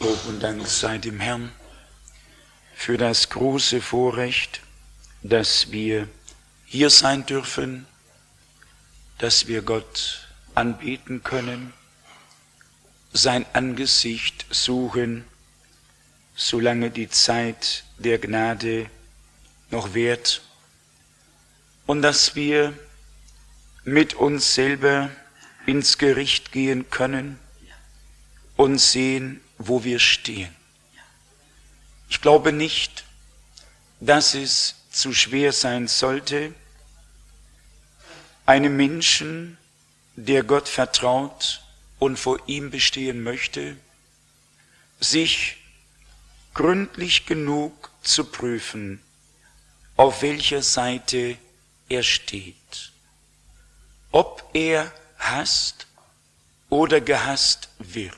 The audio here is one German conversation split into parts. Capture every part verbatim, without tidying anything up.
Lob und Dank sei dem Herrn für das große Vorrecht, dass wir hier sein dürfen, dass wir Gott anbeten können, sein Angesicht suchen, solange die Zeit der Gnade noch währt, und dass wir mit uns selber ins Gericht gehen können und sehen, wo wir stehen. Ich glaube nicht, dass es zu schwer sein sollte, einem Menschen, der Gott vertraut und vor ihm bestehen möchte, sich gründlich genug zu prüfen, auf welcher Seite er steht, ob er hasst oder gehasst wird,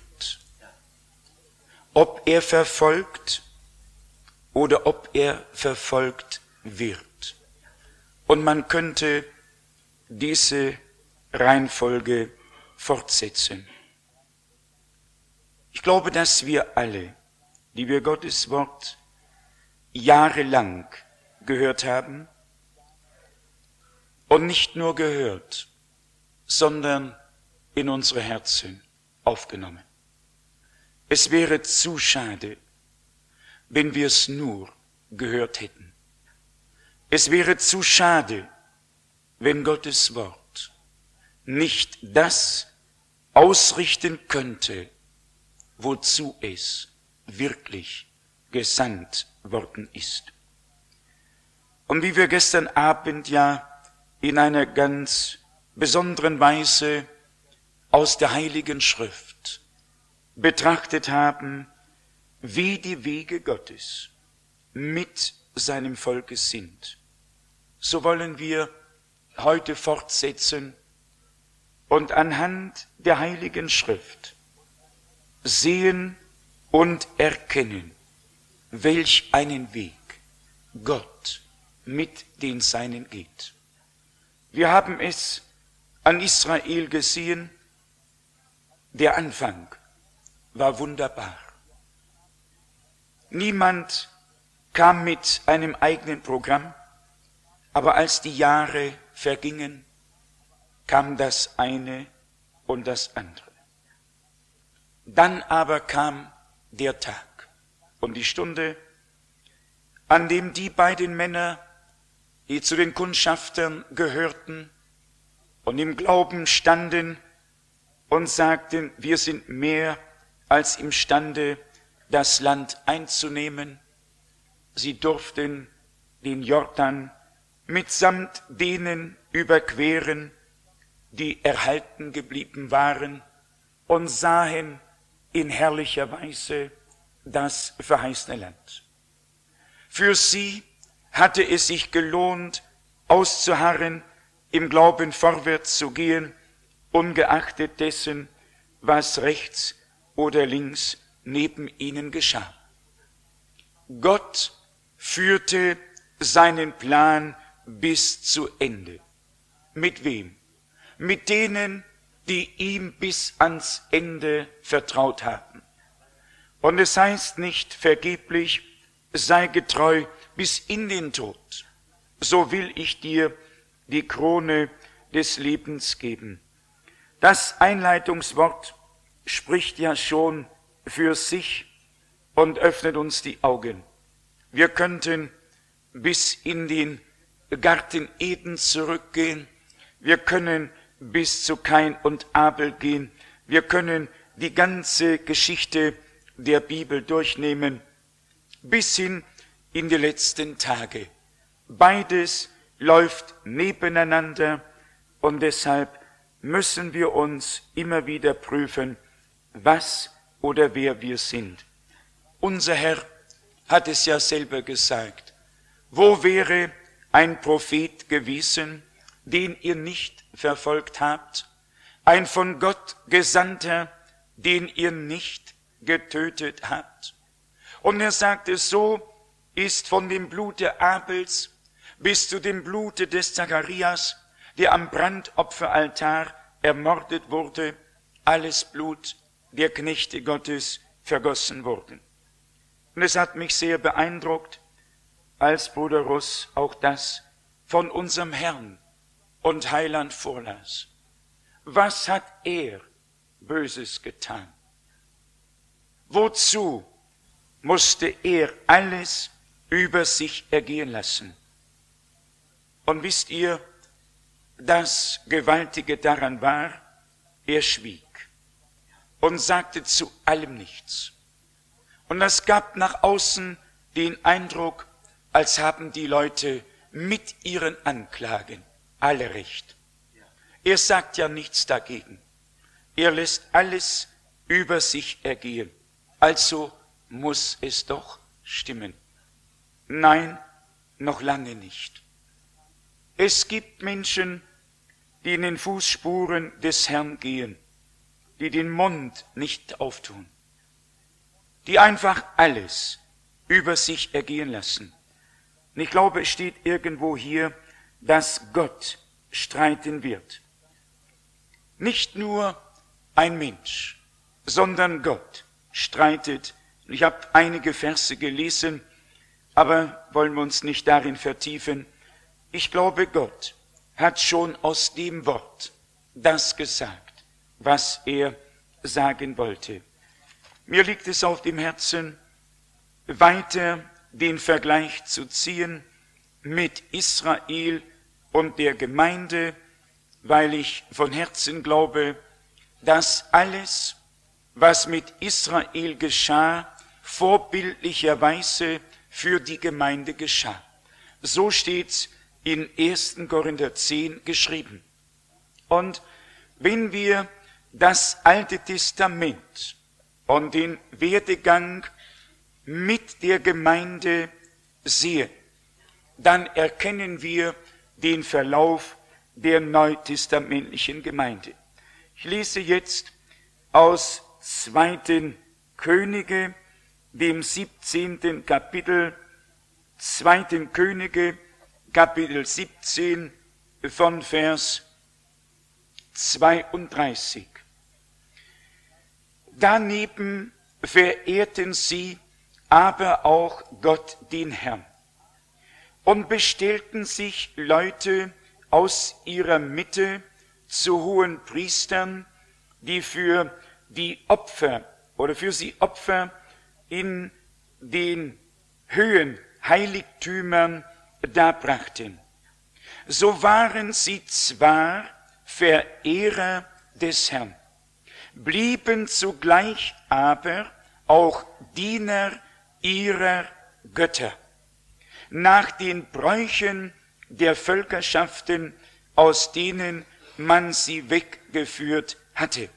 ob er verfolgt oder ob er verfolgt wird. Und man könnte diese Reihenfolge fortsetzen. Ich glaube, dass wir alle, die wir Gottes Wort jahrelang gehört haben, und nicht nur gehört, sondern in unsere Herzen aufgenommen. Es wäre zu schade, wenn wir es nur gehört hätten. Es wäre zu schade, wenn Gottes Wort nicht das ausrichten könnte, wozu es wirklich gesandt worden ist. Und wie wir gestern Abend ja in einer ganz besonderen Weise aus der Heiligen Schrift betrachtet haben, wie die Wege Gottes mit seinem Volke sind, so wollen wir heute fortsetzen und anhand der Heiligen Schrift sehen und erkennen, welch einen Weg Gott mit den Seinen geht. Wir haben es an Israel gesehen, der Anfang war wunderbar. Niemand kam mit einem eigenen Programm, aber als die Jahre vergingen, kam das eine und das andere. Dann aber kam der Tag und die Stunde, an dem die beiden Männer, die zu den Kundschaftern gehörten und im Glauben standen und sagten, wir sind mehr als imstande, das Land einzunehmen. Sie durften den Jordan mitsamt denen überqueren, die erhalten geblieben waren, und sahen in herrlicher Weise das verheißene Land. Für sie hatte es sich gelohnt, auszuharren, im Glauben vorwärts zu gehen, ungeachtet dessen, was rechts oder links neben ihnen geschah. Gott führte seinen Plan bis zu Ende. Mit wem? Mit denen, die ihm bis ans Ende vertraut haben. Und es heißt nicht vergeblich, sei getreu bis in den Tod, so will ich dir die Krone des Lebens geben. Das Einleitungswort spricht ja schon für sich und öffnet uns die Augen. Wir könnten bis in den Garten Eden zurückgehen, wir können bis zu Kain und Abel gehen, wir können die ganze Geschichte der Bibel durchnehmen, bis hin in die letzten Tage. Beides läuft nebeneinander und deshalb müssen wir uns immer wieder prüfen, was oder wer wir sind. Unser Herr hat es ja selber gesagt, wo wäre ein Prophet gewesen, den ihr nicht verfolgt habt, ein von Gott Gesandter, den ihr nicht getötet habt. Und er sagte, so ist von dem Blute Abels bis zu dem Blute des Zacharias, der am Brandopferaltar ermordet wurde, alles Blut der Knechte Gottes vergossen wurden. Und es hat mich sehr beeindruckt, als Bruder Russ auch das von unserem Herrn und Heiland vorlas. Was hat er Böses getan? Wozu musste er alles über sich ergehen lassen? Und wisst ihr, das Gewaltige daran war, er schwieg und sagte zu allem nichts. Und das gab nach außen den Eindruck, als haben die Leute mit ihren Anklagen alle recht. Er sagt ja nichts dagegen. Er lässt alles über sich ergehen. Also muss es doch stimmen. Nein, noch lange nicht. Es gibt Menschen, die in den Fußspuren des Herrn gehen, die den Mund nicht auftun, die einfach alles über sich ergehen lassen. Und ich glaube, es steht irgendwo hier, dass Gott streiten wird. Nicht nur ein Mensch, sondern Gott streitet. Ich habe einige Verse gelesen, aber wollen wir uns nicht darin vertiefen. Ich glaube, Gott hat schon aus dem Wort das gesagt, was er sagen wollte. Mir liegt es auf dem Herzen, weiter den Vergleich zu ziehen mit Israel und der Gemeinde, weil ich von Herzen glaube, dass alles, was mit Israel geschah, vorbildlicherweise für die Gemeinde geschah. So steht's in ersten Korinther zehn geschrieben. Und wenn wir das Alte Testament und den Werdegang mit der Gemeinde sehen, dann erkennen wir den Verlauf der neutestamentlichen Gemeinde. Ich lese jetzt aus zweiten Könige, dem siebzehnten Kapitel, zweiten Könige, Kapitel siebzehn, von Vers zweiunddreißig. Daneben verehrten sie aber auch Gott den Herrn und bestellten sich Leute aus ihrer Mitte zu hohen Priestern, die für die Opfer oder für sie Opfer in den Höhen Heiligtümern darbrachten. So waren sie zwar Verehrer des Herrn, blieben zugleich aber auch Diener ihrer Götter, nach den Bräuchen der Völkerschaften, aus denen man sie weggeführt hatte.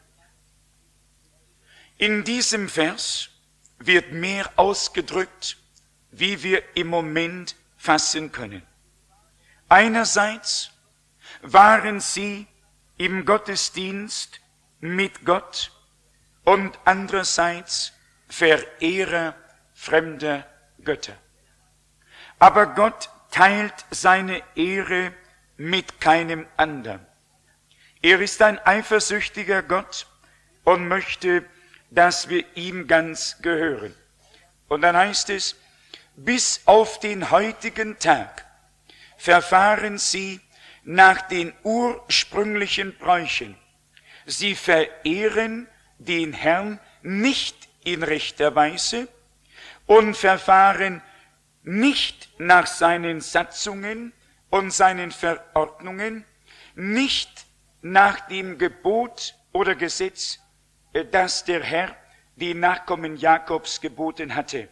In diesem Vers wird mehr ausgedrückt, wie wir im Moment fassen können. Einerseits waren sie im Gottesdienst mit Gott und andererseits Verehrer fremder Götter. Aber Gott teilt seine Ehre mit keinem anderen. Er ist ein eifersüchtiger Gott und möchte, dass wir ihm ganz gehören. Und dann heißt es, bis auf den heutigen Tag verfahren sie nach den ursprünglichen Bräuchen. Sie verehren den Herrn nicht in rechter Weise und verfahren nicht nach seinen Satzungen und seinen Verordnungen, nicht nach dem Gebot oder Gesetz, das der Herr den Nachkommen Jakobs geboten hatte,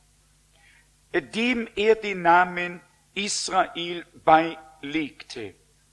dem er den Namen Israel beilegte.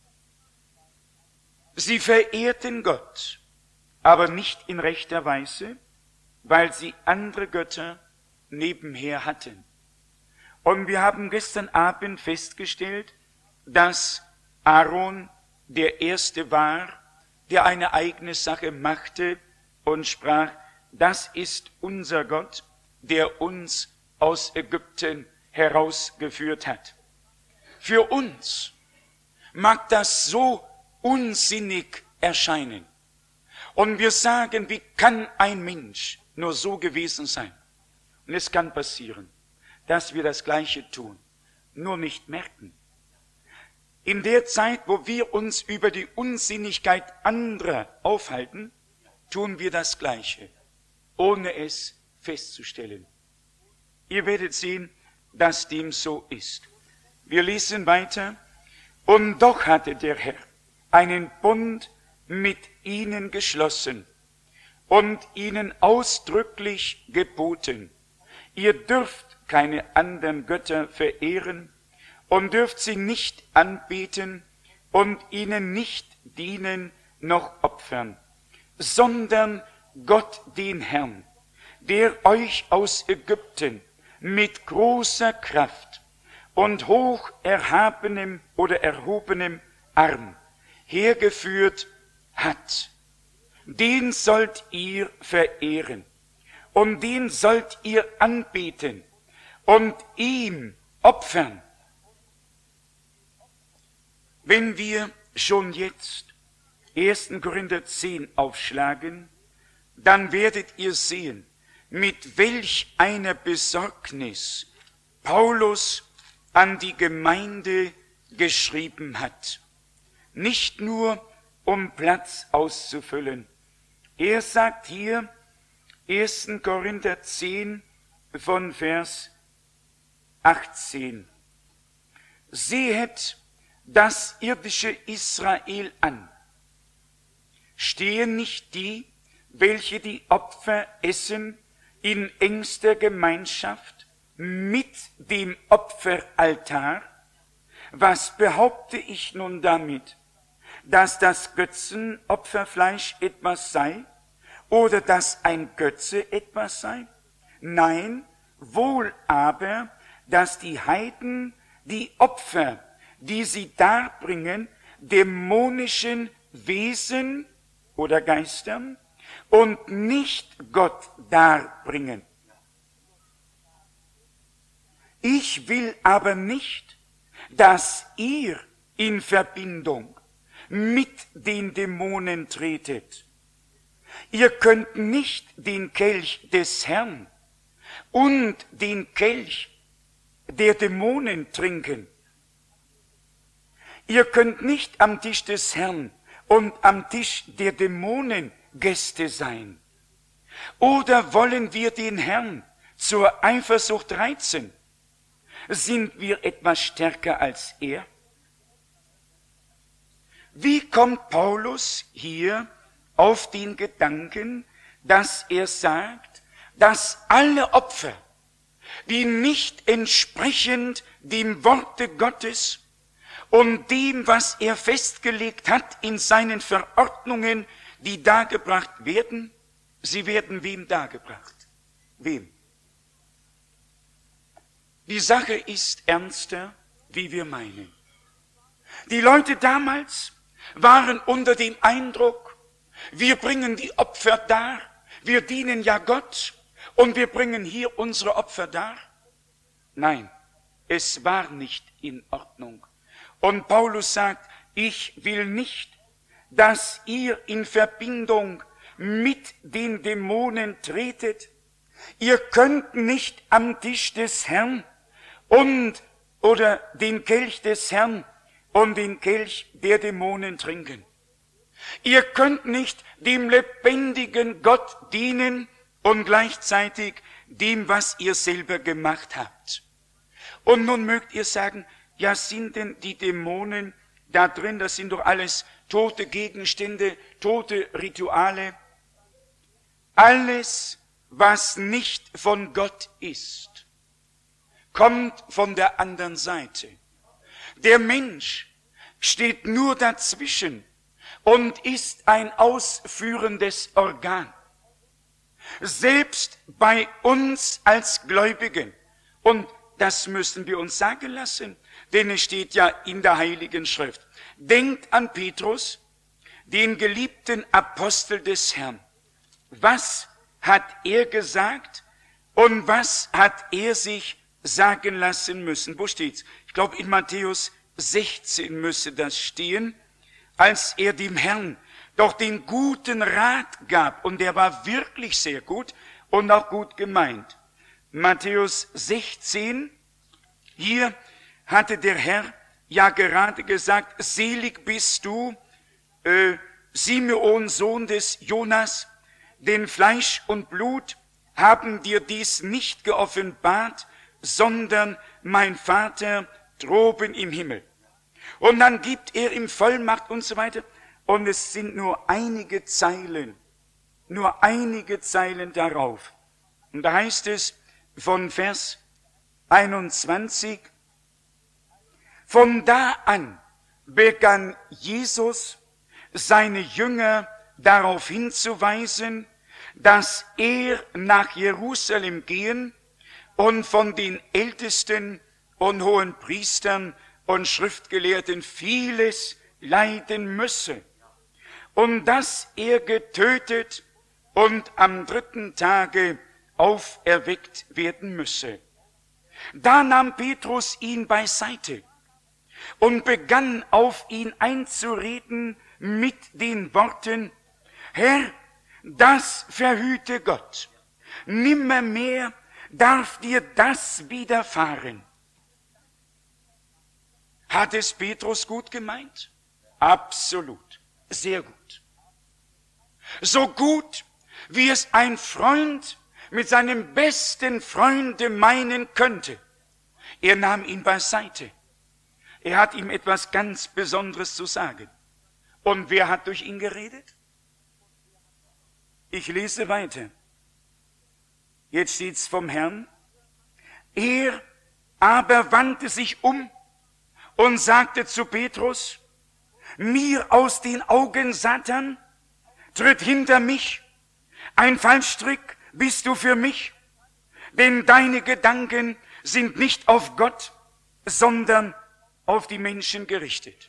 Sie verehrten Gott, aber nicht in rechter Weise, weil sie andere Götter nebenher hatten. Und wir haben gestern Abend festgestellt, dass Aaron der Erste war, der eine eigene Sache machte und sprach, das ist unser Gott, der uns aus Ägypten herausgeführt hat. Für uns mag das so unsinnig erscheinen. Und wir sagen, wie kann ein Mensch nur so gewesen sein. Und es kann passieren, dass wir das Gleiche tun, nur nicht merken. In der Zeit, wo wir uns über die Unsinnigkeit anderer aufhalten, tun wir das Gleiche, ohne es festzustellen. Ihr werdet sehen, dass dem so ist. Wir lesen weiter. Und doch hatte der Herr einen Bund mit ihnen geschlossen und ihnen ausdrücklich geboten: Ihr dürft keine anderen Götter verehren und dürft sie nicht anbeten und ihnen nicht dienen noch opfern, sondern Gott den Herrn, der euch aus Ägypten mit großer Kraft und hoch erhabenem oder erhobenem Arm hergeführt hat. Den sollt ihr verehren und den sollt ihr anbeten und ihm opfern. Wenn wir schon jetzt ersten Korinther zehn aufschlagen, dann werdet ihr sehen, mit welch einer Besorgnis Paulus an die Gemeinde geschrieben hat. Nicht nur, um Platz auszufüllen. Er sagt hier, ersten Korinther zehn von Vers achtzehn. Sehet das irdische Israel an. Stehen nicht die, welche die Opfer essen, in engster Gemeinschaft mit dem Opferaltar? Was behaupte ich nun damit? Dass das Götzenopferfleisch etwas sei oder dass ein Götze etwas sei? Nein, wohl aber, dass die Heiden die Opfer, die sie darbringen, dämonischen Wesen oder Geistern und nicht Gott darbringen. Ich will aber nicht, dass ihr in Verbindung mit den Dämonen tretet. Ihr könnt nicht den Kelch des Herrn und den Kelch der Dämonen trinken. Ihr könnt nicht am Tisch des Herrn und am Tisch der Dämonen Gäste sein. Oder wollen wir den Herrn zur Eifersucht reizen? Sind wir etwas stärker als er? Wie kommt Paulus hier auf den Gedanken, dass er sagt, dass alle Opfer, die nicht entsprechend dem Worte Gottes und dem, was er festgelegt hat in seinen Verordnungen, die dargebracht werden, sie werden wem dargebracht? Wem? Die Sache ist ernster, wie wir meinen. Die Leute damals waren unter dem Eindruck, wir bringen die Opfer dar, wir dienen ja Gott und wir bringen hier unsere Opfer dar. Nein, es war nicht in Ordnung. Und Paulus sagt, ich will nicht, dass ihr in Verbindung mit den Dämonen tretet. Ihr könnt nicht am Tisch des Herrn und oder den Kelch des Herrn und den Kelch der Dämonen trinken. Ihr könnt nicht dem lebendigen Gott dienen und gleichzeitig dem, was ihr selber gemacht habt. Und nun mögt ihr sagen, ja, sind denn die Dämonen da drin, das sind doch alles tote Gegenstände, tote Rituale. Alles, was nicht von Gott ist, kommt von der anderen Seite. Der Mensch steht nur dazwischen und ist ein ausführendes Organ. Selbst bei uns als Gläubigen, und das müssen wir uns sagen lassen, denn es steht ja in der Heiligen Schrift. Denkt an Petrus, den geliebten Apostel des Herrn. Was hat er gesagt und was hat er sich sagen lassen müssen? Wo steht's? Ich glaube, in Matthäus sechzehn müsse das stehen, als er dem Herrn doch den guten Rat gab, und der war wirklich sehr gut, und auch gut gemeint. Matthäus sechzehn, hier hatte der Herr ja gerade gesagt, selig bist du, äh, Simeon, Sohn des Jonas, denn Fleisch und Blut haben dir dies nicht geoffenbart, sondern mein Vater droben im Himmel. Und dann gibt er ihm Vollmacht und so weiter. Und es sind nur einige Zeilen, nur einige Zeilen darauf. Und da heißt es von Vers einundzwanzig, von da an begann Jesus, seine Jünger darauf hinzuweisen, dass er nach Jerusalem gehen und von den Ältesten und hohen Priestern und Schriftgelehrten vieles leiden müsse und dass er getötet und am dritten Tage auferweckt werden müsse. Da nahm Petrus ihn beiseite und begann auf ihn einzureden mit den Worten, Herr, das verhüte Gott. Nimmermehr darf dir das widerfahren. Hat es Petrus gut gemeint? Absolut. Sehr gut. So gut, wie es ein Freund mit seinem besten Freunde meinen könnte. Er nahm ihn beiseite. Er hat ihm etwas ganz Besonderes zu sagen. Und wer hat durch ihn geredet? Ich lese weiter. Jetzt steht's vom Herrn. Er aber wandte sich um und sagte zu Petrus, mir aus den Augen, Satan, tritt hinter mich, ein Fallstrick bist du für mich, denn deine Gedanken sind nicht auf Gott, sondern auf die Menschen gerichtet.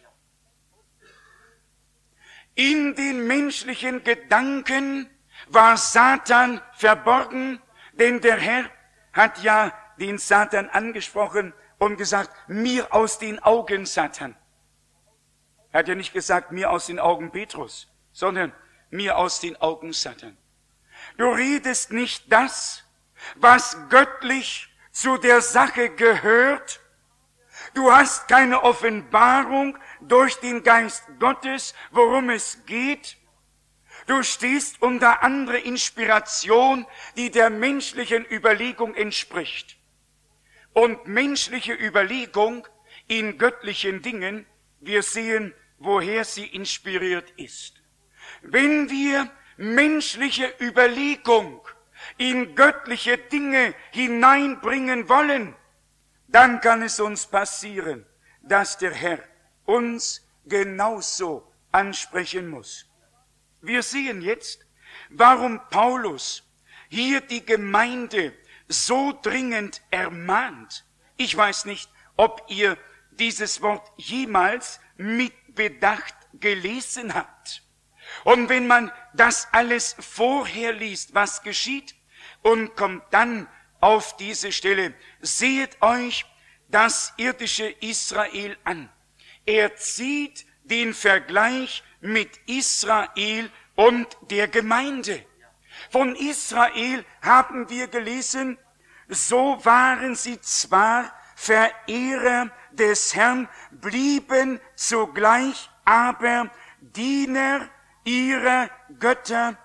In den menschlichen Gedanken war Satan verborgen, denn der Herr hat ja den Satan angesprochen und gesagt, mir aus den Augen, Satan. Er hat ja nicht gesagt, mir aus den Augen Petrus, sondern mir aus den Augen Satan. Du redest nicht das, was göttlich zu der Sache gehört. Du hast keine Offenbarung durch den Geist Gottes, worum es geht. Du stehst unter andere Inspiration, die der menschlichen Überlegung entspricht. Und menschliche Überlegung in göttlichen Dingen, wir sehen, woher sie inspiriert ist. Wenn wir menschliche Überlegung in göttliche Dinge hineinbringen wollen, dann kann es uns passieren, dass der Herr uns genauso ansprechen muss. Wir sehen jetzt, warum Paulus hier die Gemeinde so dringend ermahnt. Ich weiß nicht, ob ihr dieses Wort jemals mit Bedacht gelesen habt. Und wenn man das alles vorher liest, was geschieht, und kommt dann auf diese Stelle, seht euch das irdische Israel an. Er zieht den Vergleich mit Israel und der Gemeinde. Von Israel haben wir gelesen, so waren sie zwar Verehrer des Herrn, blieben zugleich aber Diener ihrer Götter.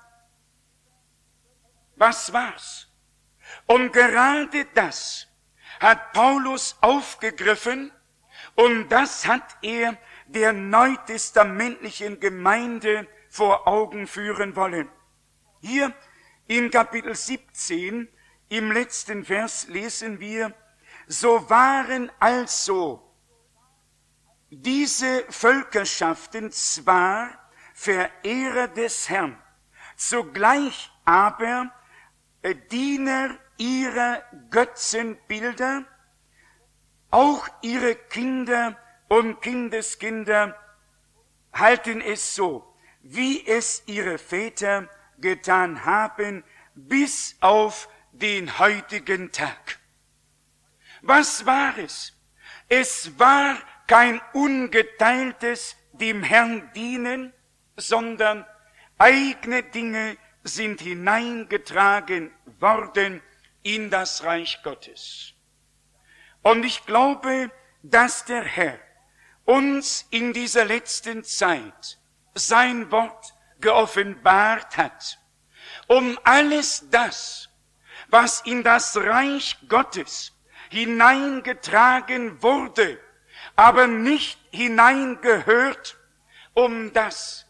Was war's? Und gerade das hat Paulus aufgegriffen und das hat er der neutestamentlichen Gemeinde vor Augen führen wollen. Hier in Kapitel siebzehn, im letzten Vers lesen wir, so waren also diese Völkerschaften zwar Verehrer des Herrn, zugleich aber Diener ihrer Götzenbilder, auch ihre Kinder und Kindeskinder halten es so, wie es ihre Väter getan haben, bis auf den heutigen Tag. Was war es? Es war kein ungeteiltes dem Herrn dienen, sondern eigene Dinge sind hineingetragen worden in das Reich Gottes. Und ich glaube, dass der Herr uns in dieser letzten Zeit sein Wort geoffenbart hat, um alles das, was in das Reich Gottes hineingetragen wurde, aber nicht hineingehört, um das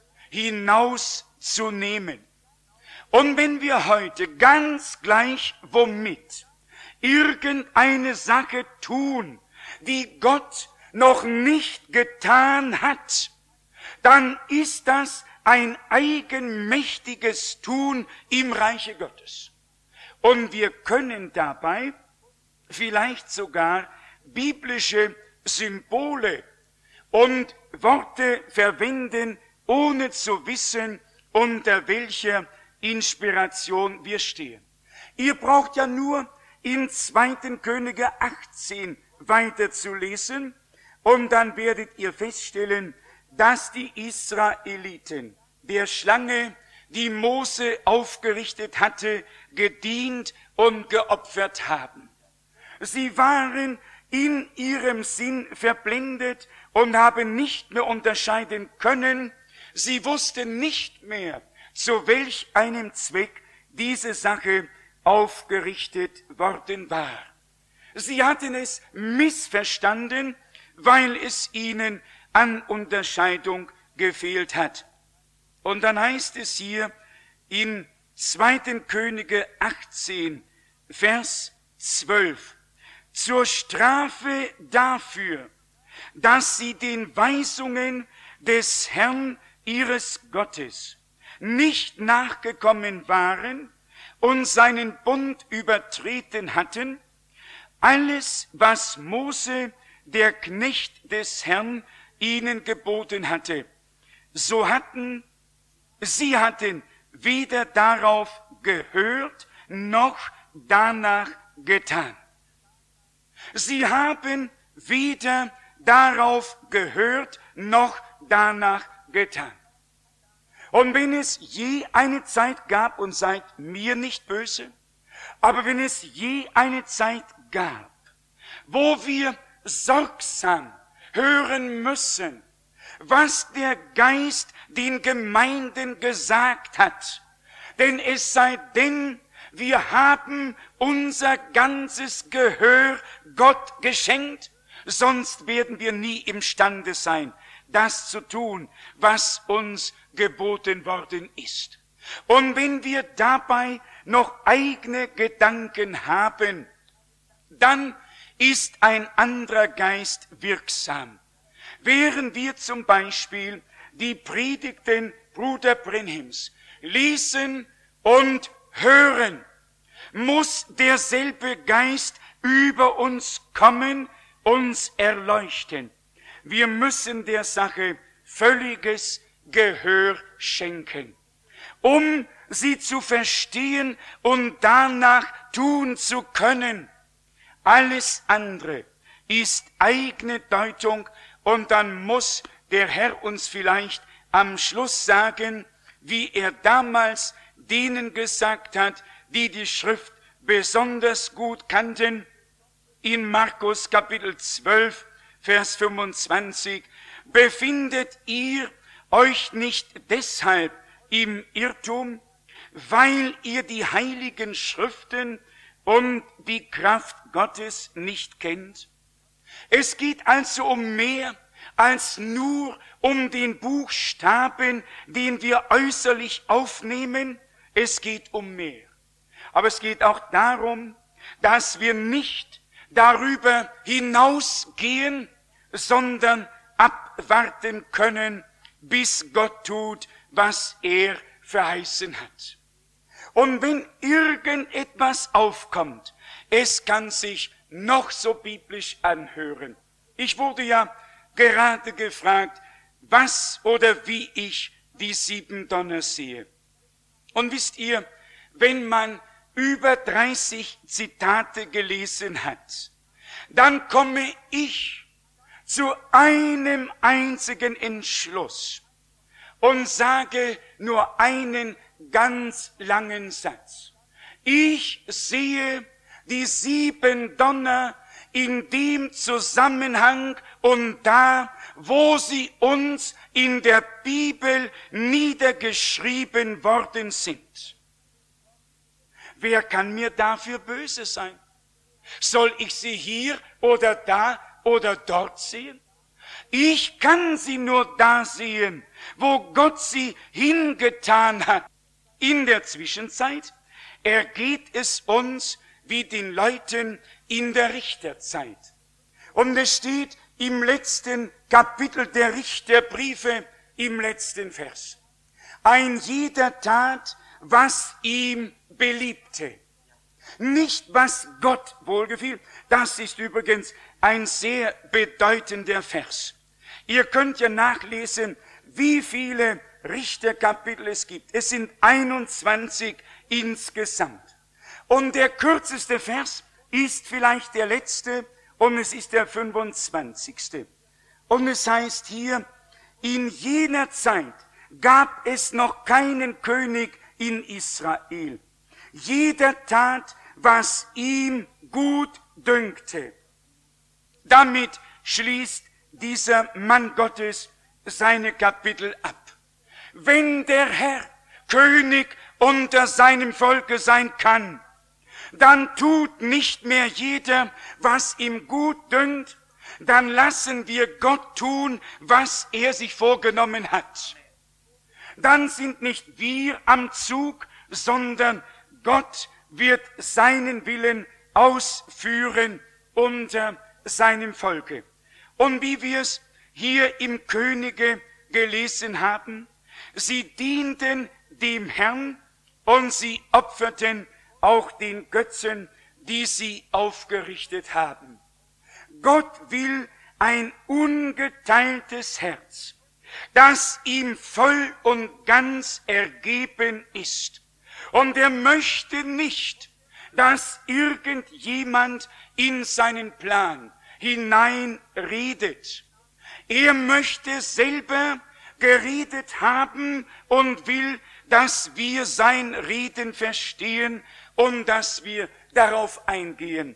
hinauszunehmen. Und wenn wir heute ganz gleich womit irgendeine Sache tun, die Gott noch nicht getan hat, dann ist das ein eigenmächtiges Tun im Reiche Gottes. Und wir können dabei vielleicht sogar biblische Symbole und Worte verwenden, ohne zu wissen, unter welcher Inspiration wir stehen. Ihr braucht ja nur in zweiten Könige achtzehn weiterzulesen, und dann werdet ihr feststellen, dass die Israeliten der Schlange, die Mose aufgerichtet hatte, gedient und geopfert haben. Sie waren in ihrem Sinn verblendet und haben nicht mehr unterscheiden können. Sie wussten nicht mehr, zu welch einem Zweck diese Sache aufgerichtet worden war. Sie hatten es missverstanden, weil es ihnen an Unterscheidung gefehlt hat. Und dann heißt es hier in zweiten Könige achtzehn, Vers zwölf, zur Strafe dafür, dass sie den Weisungen des Herrn ihres Gottes nicht nachgekommen waren und seinen Bund übertreten hatten, alles, was Mose, der Knecht des Herrn, ihnen geboten hatte, so hatten, sie hatten weder darauf gehört, noch danach getan. Sie haben weder darauf gehört, noch danach getan. Und wenn es je eine Zeit gab, und seid mir nicht böse, aber wenn es je eine Zeit gab, wo wir sorgsam hören müssen, was der Geist den Gemeinden gesagt hat, denn es sei denn, wir haben unser ganzes Gehör Gott geschenkt, sonst werden wir nie imstande sein, das zu tun, was uns geboten worden ist. Und wenn wir dabei noch eigene Gedanken haben, dann ist ein anderer Geist wirksam. Während wir zum Beispiel die Predigten Bruder Brenhims lesen und hören, muss derselbe Geist über uns kommen, uns erleuchten. Wir müssen der Sache völliges Gehör schenken, um sie zu verstehen und danach tun zu können. Alles andere ist eigene Deutung, und dann muss der Herr uns vielleicht am Schluss sagen, wie er damals denen gesagt hat, die die Schrift besonders gut kannten, in Markus Kapitel zwölf, Vers fünfundzwanzig, befindet ihr euch nicht deshalb im Irrtum, weil ihr die heiligen Schriften und die Kraft Gottes nicht kennt? Es geht also um mehr als nur um den Buchstaben, den wir äußerlich aufnehmen. Es geht um mehr. Aber es geht auch darum, dass wir nicht darüber hinausgehen, sondern abwarten können, bis Gott tut, was er verheißen hat. Und wenn irgendetwas aufkommt, es kann sich noch so biblisch anhören. Ich wurde ja gerade gefragt, was oder wie ich die sieben Donner sehe. Und wisst ihr, wenn man über dreißig Zitate gelesen hat, dann komme ich zu einem einzigen Entschluss und sage nur einen ganz langen Satz. Ich sehe die sieben Donner in dem Zusammenhang und da, wo sie uns in der Bibel niedergeschrieben worden sind. Wer kann mir dafür böse sein? Soll ich sie hier oder da oder dort sehen? Ich kann sie nur da sehen, wo Gott sie hingetan hat. In der Zwischenzeit ergeht es uns wie den Leuten in der Richterzeit. Und es steht im letzten Kapitel der Richterbriefe, im letzten Vers: Ein jeder tat, was ihm beliebte. Nicht, was Gott wohlgefiel. Das ist übrigens ein sehr bedeutender Vers. Ihr könnt ja nachlesen, wie viele Richterkapitel es gibt. Es sind einundzwanzig insgesamt. Und der kürzeste Vers ist vielleicht der letzte, und es ist der fünfundzwanzigste. Und es heißt hier: In jener Zeit gab es noch keinen König in Israel. Jeder tat, was ihm gut dünkte. Damit schließt dieser Mann Gottes seine Kapitel ab. Wenn der Herr König unter seinem Volke sein kann, dann tut nicht mehr jeder, was ihm gut dünkt, dann lassen wir Gott tun, was er sich vorgenommen hat. Dann sind nicht wir am Zug, sondern Gott wird seinen Willen ausführen unter seinem Volke. Und wie wir es hier im Könige gelesen haben, sie dienten dem Herrn und sie opferten auch den Götzen, die sie aufgerichtet haben. Gott will ein ungeteiltes Herz, das ihm voll und ganz ergeben ist. Und er möchte nicht, dass irgendjemand in seinen Plan hineinredet. Er möchte selber geredet haben und will, dass wir sein Reden verstehen und dass wir darauf eingehen.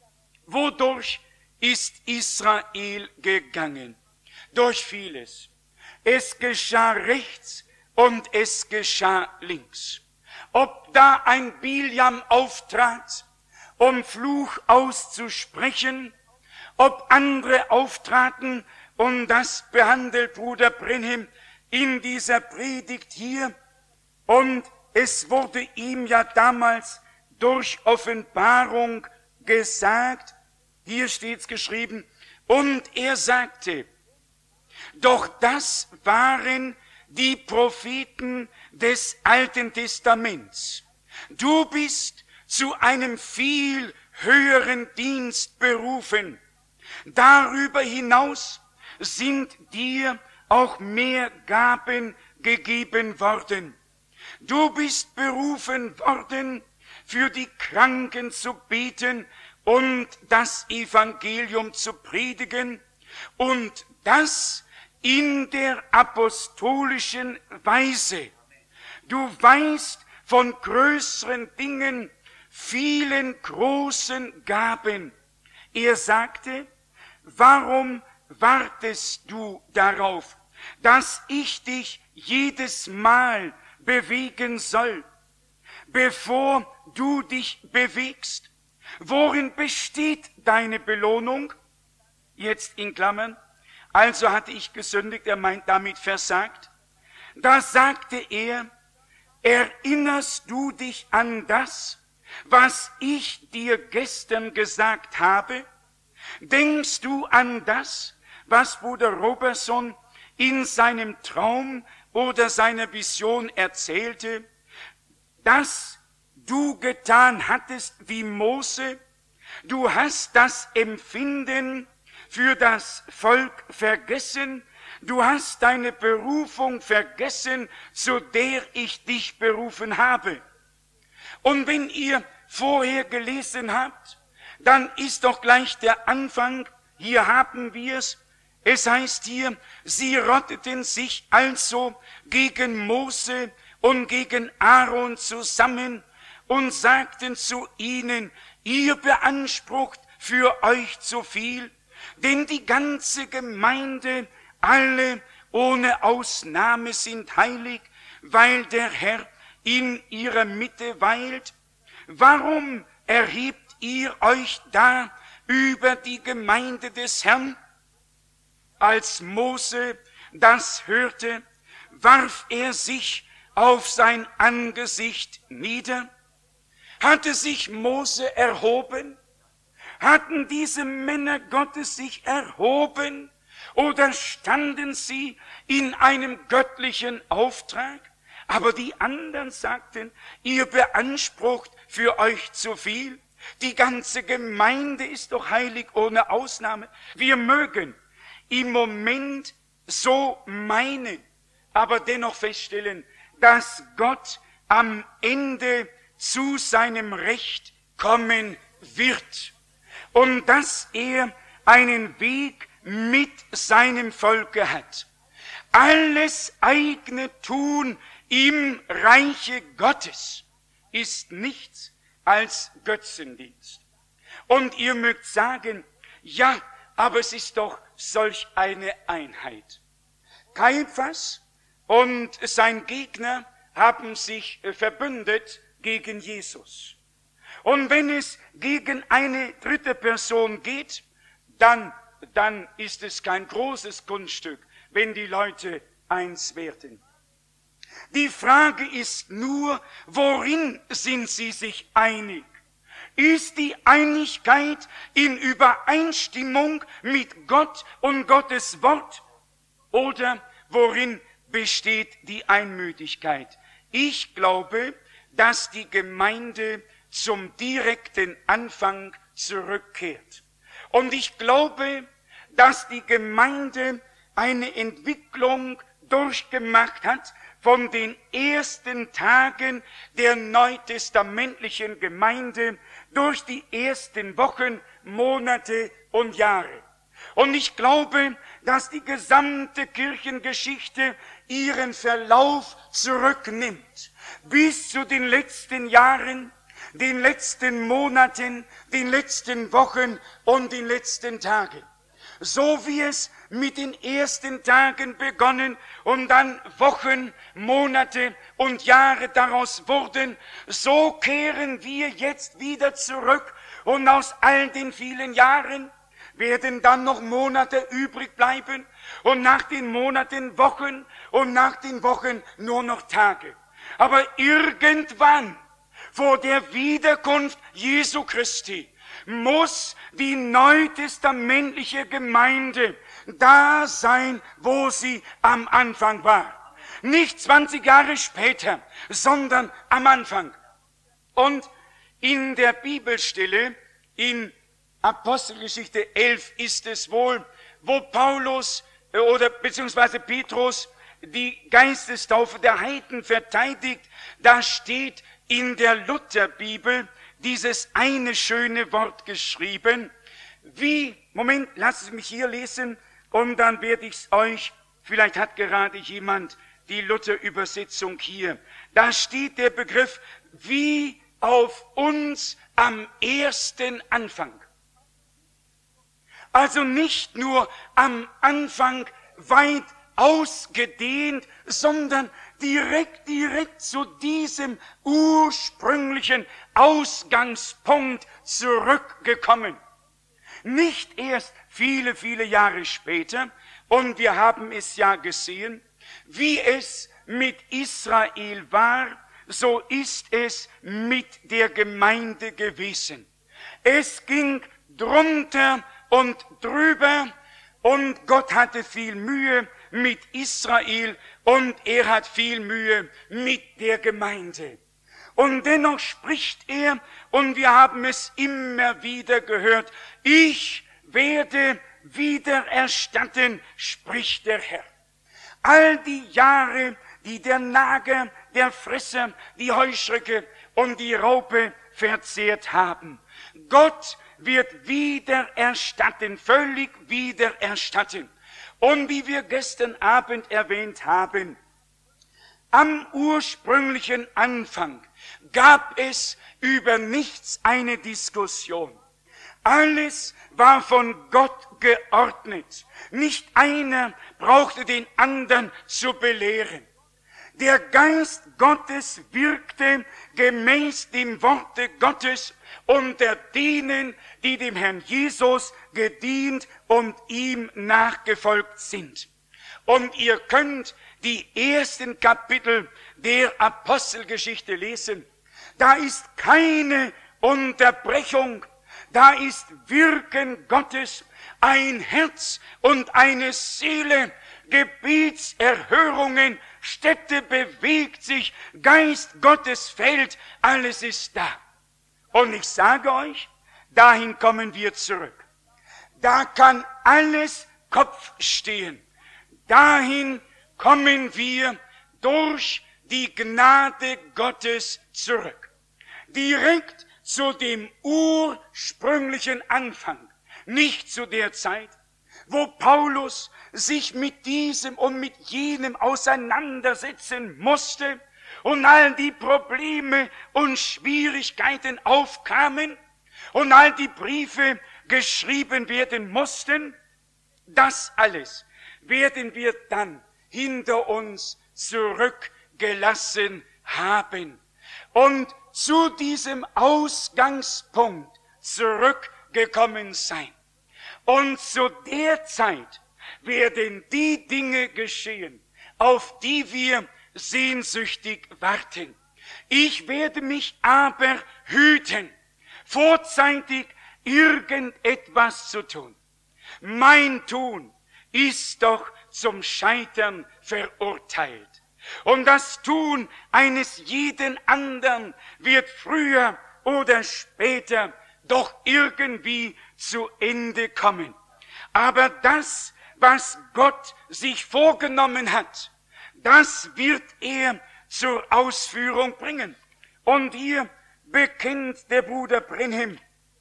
Wodurch ist Israel gegangen? Durch vieles. Es geschah rechts und es geschah links. Ob da ein Biljam auftrat, um Fluch auszusprechen, ob andere auftraten, und das behandelt Bruder Brenhem in dieser Predigt hier, und es wurde ihm ja damals durch Offenbarung gesagt, hier steht's geschrieben, und er sagte, doch das waren die Propheten des Alten Testaments. Du bist zu einem viel höheren Dienst berufen. Darüber hinaus sind dir auch mehr Gaben gegeben worden. Du bist berufen worden, für die Kranken zu beten und das Evangelium zu predigen, und das in der apostolischen Weise. Du weißt von größeren Dingen, vielen großen Gaben. Er sagte, warum wartest du darauf, dass ich dich jedes Mal bewegen soll, bevor du dich bewegst? Worin besteht deine Belohnung? Jetzt in Klammern. Also hatte ich gesündigt, er meint damit versagt. Da sagte er, erinnerst du dich an das, was ich dir gestern gesagt habe? Denkst du an das, was Bruder Robertson in seinem Traum oder seiner Vision erzählte, dass du getan hattest wie Mose? Du hast das Empfinden für das Volk vergessen, du hast deine Berufung vergessen, zu der ich dich berufen habe. Und wenn ihr vorher gelesen habt, dann ist doch gleich der Anfang, hier haben wir es, es heißt hier, sie rotteten sich also gegen Mose und gegen Aaron zusammen und sagten zu ihnen, ihr beansprucht für euch zu viel, denn die ganze Gemeinde, alle ohne Ausnahme sind heilig, weil der Herr in ihrer Mitte weilt. Warum erhebt ihr euch da über die Gemeinde des Herrn? Als Mose das hörte, warf er sich auf sein Angesicht nieder. Hatte sich Mose erhoben? Hatten diese Männer Gottes sich erhoben? Oder standen sie in einem göttlichen Auftrag? Aber die anderen sagten, ihr beansprucht für euch zu viel. Die ganze Gemeinde ist doch heilig ohne Ausnahme. Wir mögen im Moment so meinen, aber dennoch feststellen, dass Gott am Ende zu seinem Recht kommen wird und dass er einen Weg mit seinem Volke hat. Alles eigene Tun im Reiche Gottes ist nichts als Götzendienst. Und ihr mögt sagen, ja, aber es ist doch solch eine Einheit. Kaiphas und sein Gegner haben sich verbündet gegen Jesus. Und wenn es gegen eine dritte Person geht, dann, dann ist es kein großes Kunststück, wenn die Leute eins werden. Die Frage ist nur, worin sind sie sich einig? Ist die Einigkeit in Übereinstimmung mit Gott und Gottes Wort? Oder worin besteht die Einmütigkeit? Ich glaube, dass die Gemeinde zum direkten Anfang zurückkehrt. Und ich glaube, dass die Gemeinde eine Entwicklung durchgemacht hat von den ersten Tagen der neutestamentlichen Gemeinde durch die ersten Wochen, Monate und Jahre. Und ich glaube, dass die gesamte Kirchengeschichte ihren Verlauf zurücknimmt, bis zu den letzten Jahren, den letzten Monaten, den letzten Wochen und den letzten Tagen. So wie es mit den ersten Tagen begonnen und dann Wochen, Monate und Jahre daraus wurden, so kehren wir jetzt wieder zurück und aus all den vielen Jahren werden dann noch Monate übrig bleiben und nach den Monaten Wochen und nach den Wochen nur noch Tage. Aber irgendwann vor der Wiederkunft Jesu Christi muss die neutestamentliche Gemeinde da sein, wo sie am Anfang war. Nicht zwanzig Jahre später, sondern am Anfang. Und in der Bibelstelle, in Apostelgeschichte elf ist es wohl, wo Paulus oder beziehungsweise Petrus die Geistestaufe der Heiden verteidigt, da steht in der Lutherbibel dieses eine schöne Wort geschrieben, wie, Moment, lasst es mich hier lesen und dann werde ich es euch, vielleicht hat gerade jemand die Luther-Übersetzung hier, da steht der Begriff, wie auf uns am ersten Anfang. Also nicht nur am Anfang weit ausgedehnt, sondern direkt, direkt zu diesem ursprünglichen Ausgangspunkt zurückgekommen. Nicht erst viele, viele Jahre später, und wir haben es ja gesehen, wie es mit Israel war, so ist es mit der Gemeinde gewesen. Es ging drunter und drüber, und Gott hatte viel Mühe mit Israel und er hat viel Mühe mit der Gemeinde. Und dennoch spricht er, und wir haben es immer wieder gehört, ich werde wieder erstatten, spricht der Herr. All die Jahre, die der Nager, der Fresser, die Heuschrecke und die Raupe verzehrt haben. Gott wird wieder erstatten, völlig wieder erstatten. Und wie wir gestern Abend erwähnt haben, Am ursprünglichen Anfang gab es über nichts eine Diskussion. Alles war von Gott geordnet. Nicht einer brauchte den anderen zu belehren. Der Geist Gottes wirkte gemäß dem Worte Gottes unter denen, die dem Herrn Jesus gedient und ihm nachgefolgt sind. Und ihr könnt die ersten Kapitel der Apostelgeschichte lesen. Da ist keine Unterbrechung, da ist Wirken Gottes, ein Herz und eine Seele, Gebetserhörungen, Städte bewegt sich, Geist Gottes fällt, alles ist da. Und ich sage euch, dahin kommen wir zurück. Da kann alles Kopf stehen. Dahin kommen wir durch die Gnade Gottes zurück. Direkt zu dem ursprünglichen Anfang, nicht zu der Zeit, wo Paulus sich mit diesem und mit jenem auseinandersetzen musste und all die Probleme und Schwierigkeiten aufkamen und all die Briefe geschrieben werden mussten. Das alles werden wir dann hinter uns zurückgelassen haben und zu diesem Ausgangspunkt zurückgekommen sein. Und zu der Zeit werden die Dinge geschehen, auf die wir sehnsüchtig warten. Ich werde mich aber hüten, vorzeitig irgendetwas zu tun. Mein Tun ist doch zum Scheitern verurteilt. Und das Tun eines jeden anderen wird früher oder später doch irgendwie zu Ende kommen. Aber das, was Gott sich vorgenommen hat, das wird er zur Ausführung bringen. Und hier bekennt der Bruder Branham,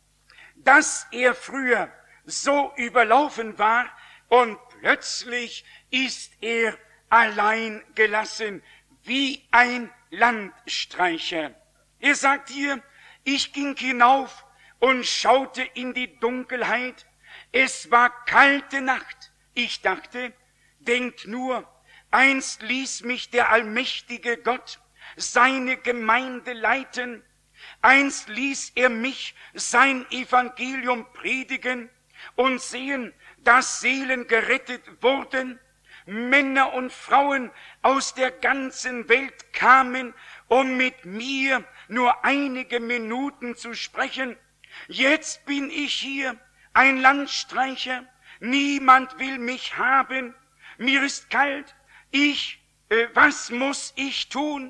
dass er früher so überlaufen war und plötzlich ist er allein gelassen wie ein Landstreicher. Er sagt hier, ich ging hinauf und schaute in die Dunkelheit. Es war kalte Nacht. Ich dachte, denkt nur, einst ließ mich der allmächtige Gott seine Gemeinde leiten. Einst ließ er mich sein Evangelium predigen und sehen, dass Seelen gerettet wurden. Männer und Frauen aus der ganzen Welt kamen, um mit mir nur einige Minuten zu sprechen. Jetzt bin ich hier, ein Landstreicher, niemand will mich haben, mir ist kalt, ich, äh, was muss ich tun?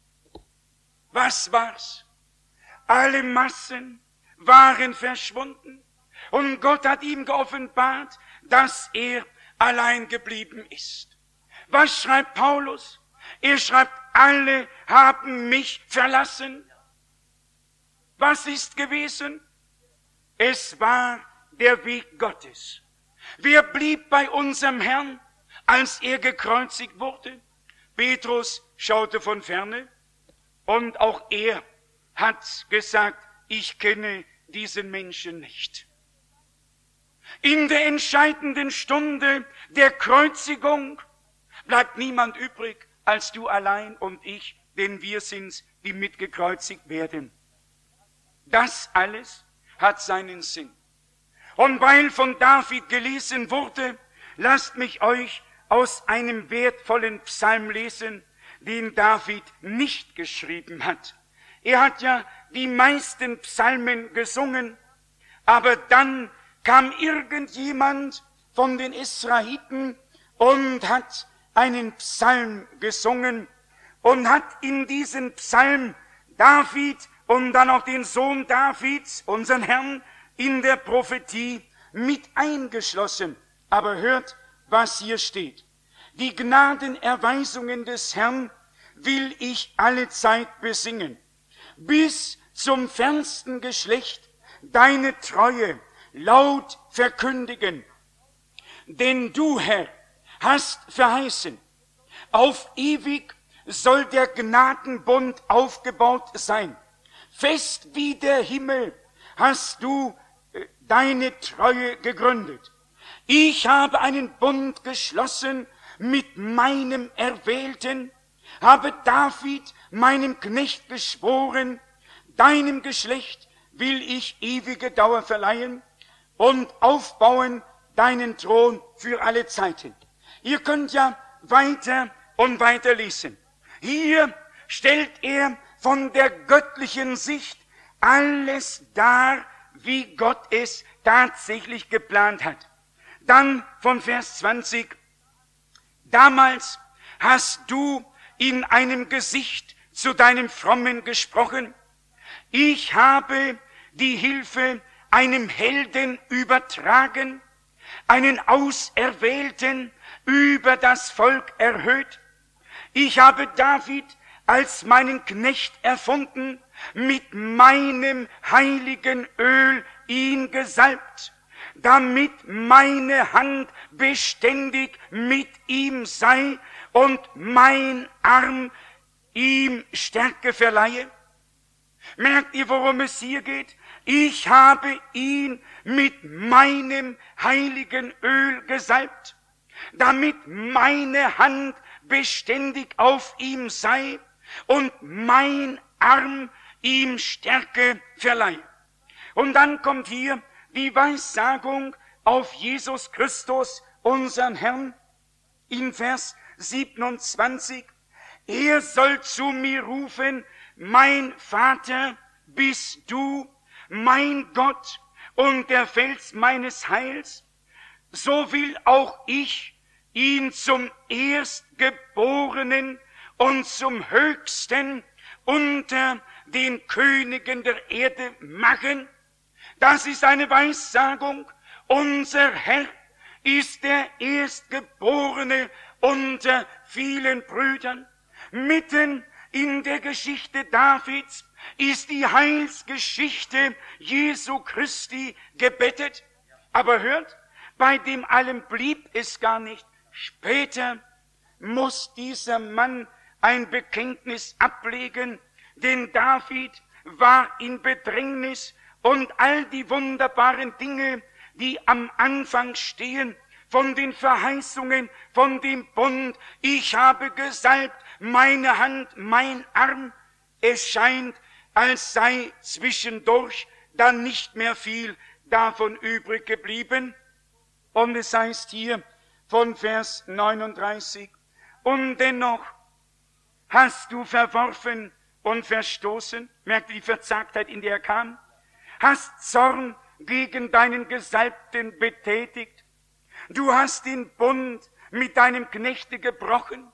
Was war's? Alle Massen waren verschwunden und Gott hat ihm geoffenbart, dass er allein geblieben ist. Was schreibt Paulus? Er schreibt, alle haben mich verlassen. Was ist gewesen? Es war der Weg Gottes. Wer blieb bei unserem Herrn, als er gekreuzigt wurde? Petrus schaute von ferne und auch er hat gesagt, ich kenne diesen Menschen nicht. In der entscheidenden Stunde der Kreuzigung bleibt niemand übrig als du allein und ich, denn wir sind's, die mitgekreuzigt werden. Das alles hat seinen Sinn. Und weil von David gelesen wurde, lasst mich euch aus einem wertvollen Psalm lesen, den David nicht geschrieben hat. Er hat ja die meisten Psalmen gesungen, aber dann kam irgendjemand von den Israeliten und hat einen Psalm gesungen und hat in diesen Psalm David und dann auch den Sohn Davids, unseren Herrn, in der Prophetie mit eingeschlossen. Aber hört, was hier steht. Die Gnadenerweisungen des Herrn will ich allezeit besingen, bis zum fernsten Geschlecht deine Treue laut verkündigen. Denn du, Herr, hast verheißen, auf ewig soll der Gnadenbund aufgebaut sein. Fest wie der Himmel hast du deine Treue gegründet. Ich habe einen Bund geschlossen mit meinem Erwählten, habe David, meinem Knecht, geschworen, deinem Geschlecht will ich ewige Dauer verleihen und aufbauen deinen Thron für alle Zeiten. Ihr könnt ja weiter und weiter lesen. Hier stellt er von der göttlichen Sicht alles dar, wie Gott es tatsächlich geplant hat. Dann von Vers zwanzig. Damals hast du in einem Gesicht zu deinem Frommen gesprochen. Ich habe die Hilfe einem Helden übertragen, einen Auserwählten über das Volk erhöht. Ich habe David als meinen Knecht erfunden, mit meinem heiligen Öl ihn gesalbt, damit meine Hand beständig mit ihm sei und mein Arm ihm Stärke verleihe. Merkt ihr, worum es hier geht? Ich habe ihn mit meinem heiligen Öl gesalbt, damit meine Hand beständig auf ihm sei und mein Arm ihm Stärke verleihe. Und dann kommt hier die Weissagung auf Jesus Christus, unseren Herrn, in Vers siebenundzwanzig. Er soll zu mir rufen, mein Vater bist du, mein Gott und der Fels meines Heils. So will auch ich ihn zum Erstgeborenen und zum Höchsten unter den Königen der Erde machen. Das ist eine Weissagung. Unser Herr ist der Erstgeborene unter vielen Brüdern. Mitten in der Geschichte Davids ist die Heilsgeschichte Jesu Christi gebettet. Aber hört, bei dem allem blieb es gar nicht. Später muss dieser Mann ein Bekenntnis ablegen, denn David war in Bedrängnis und all die wunderbaren Dinge, die am Anfang stehen, von den Verheißungen, von dem Bund, ich habe gesalbt, meine Hand, mein Arm, es scheint, als sei zwischendurch dann nicht mehr viel davon übrig geblieben. Und es heißt hier von Vers neununddreißig, und dennoch hast du verworfen und verstoßen, merkt die Verzagtheit, in der er kam, hast Zorn gegen deinen Gesalbten betätigt, du hast den Bund mit deinem Knechte gebrochen.